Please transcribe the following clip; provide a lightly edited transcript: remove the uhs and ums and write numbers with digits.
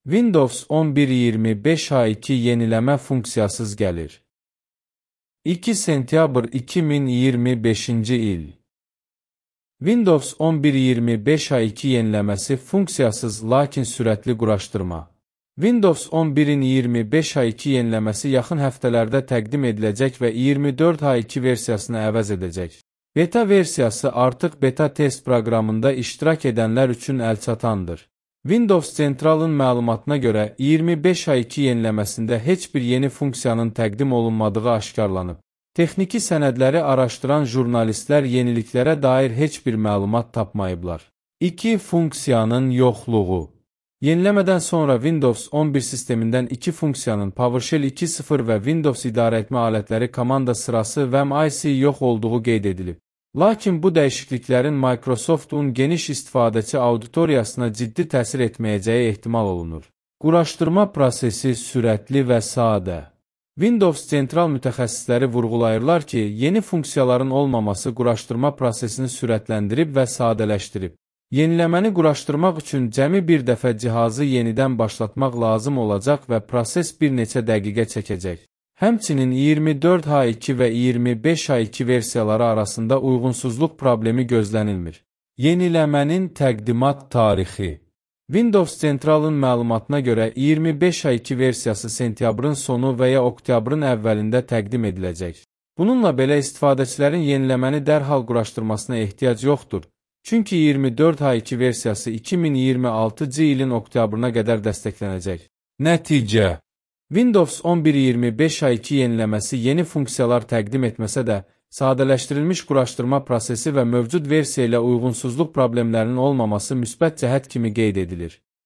Windows 11.25 A2 yeniləmə funksiyasız gəlir. 2 sentyabr 2025-ci il. Windows 11.25 A2 yeniləməsi funksiyasız, lakin sürətli quraşdırma. Windows 11.25 A2 yeniləməsi yaxın həftələrdə təqdim ediləcək və 24 A2 versiyasını əvəz edəcək. Beta versiyası artıq beta test proqramında iştirak edənlər üçün əlçatandır. Windows Central'ın məlumatına görə 25 A2 yeniləməsində heç bir yeni funksiyanın təqdim olunmadığı aşkarlanıb. Texniki sənədləri araşdıran jurnalistlər yeniliklərə dair heç bir məlumat tapmayıblar. 2 funksiyanın yoxluğu. Yeniləmədən sonra Windows 11 sistemindən 2 funksiyanın PowerShell 2.0 və Windows idarəetmə alətləri komanda sırası və MIC yox olduğu qeyd edilib. Lakin bu dəyişikliklərin Microsoft'un geniş istifadəçi auditoriyasına ciddi təsir etməyəcəyi ehtimal olunur. Quraşdırma prosesi sürətli və sadə. Windows Central mütəxəssisləri vurğulayırlar ki, yeni funksiyaların olmaması quraşdırma prosesini sürətləndirib və sadələşdirib. Yeniləməni quraşdırmaq üçün cəmi bir dəfə cihazı yenidən başlatmaq lazım olacaq və proses bir neçə dəqiqə çəkəcək. Həmçinin 24 A2 və 25 A2 versiyaları arasında uyğunsuzluq problemi gözlənilmir. Yeniləmənin təqdimat tarixi. Windows Central'ın məlumatına görə 25 A2 versiyası sentyabrın sonu və ya oktyabrın əvvəlində təqdim ediləcək. Bununla belə istifadəçilərin yeniləməni dərhal quraşdırmasına ehtiyac yoxdur. Çünki 24 A2 versiyası 2026-cı ilin oktyabrına qədər dəstəklənəcək. Nəticə. Windows 11.25 A2 yeniləməsi yeni funksiyalar təqdim etməsə də, sadələşdirilmiş quraşdırma prosesi və mövcud versiya ilə uyğunsuzluq problemlərinin olmaması müsbət cəhət kimi qeyd edilir.